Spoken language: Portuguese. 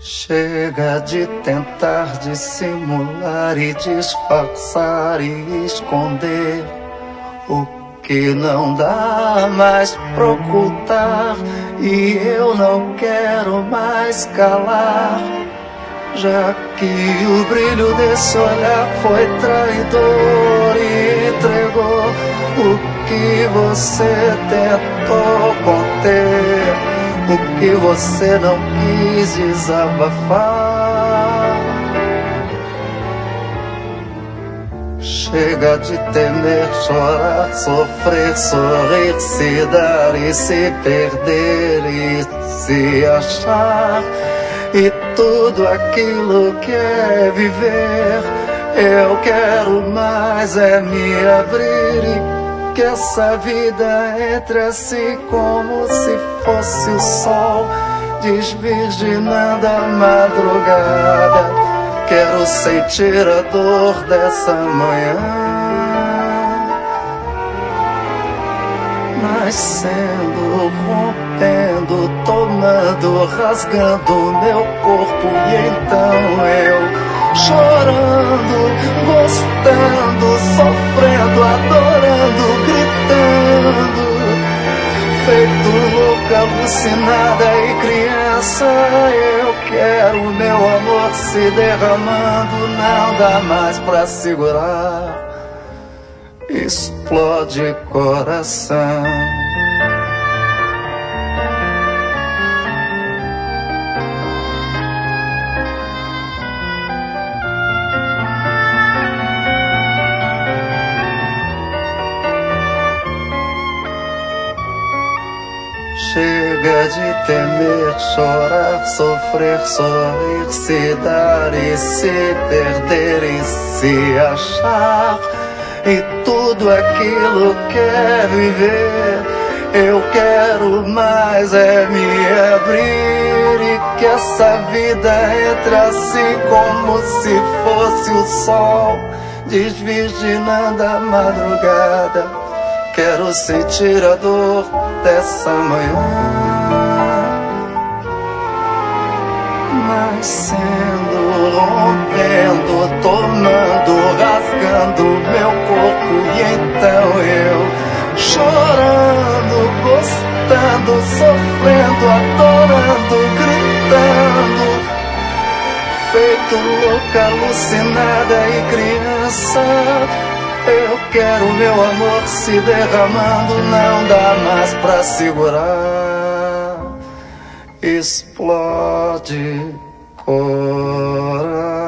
Chega de tentar dissimular e disfarçar e esconder o que não dá mais pra ocultar, e eu não quero mais calar, já que o brilho desse olhar foi traidor e entregou o que você tentou conter, o que você não quis desabafar. Chega de temer, chorar, sofrer, sorrir, se dar e se perder e se achar, e tudo aquilo que é viver. Eu quero mais é me abrir e que essa vida entre assim como se fosse o sol, desvirginando a madrugada. Quero sentir a dor dessa manhã, nascendo, rompendo, tomando, rasgando meu corpo, e então eu chorando, gostando, sofrendo, adorando, gritando, feito louca, alucinada e criança. Eu quero meu amor se derramando, não dá mais pra segurar, explode coração. Chega de temer, chorar, sofrer, sorrir, se dar e se perder e se achar, e tudo aquilo que é viver. Eu quero mais é me abrir e que essa vida entre assim como se fosse o sol, desvirginando a madrugada. Quero sentir a dor dessa manhã, nascendo, rompendo, tomando, rasgando meu corpo, e então eu chorando, gostando, sofrendo, adorando, gritando, feito louca, alucinada e criança. Eu quero meu amor se derramando, não dá mais pra segurar, explode coração.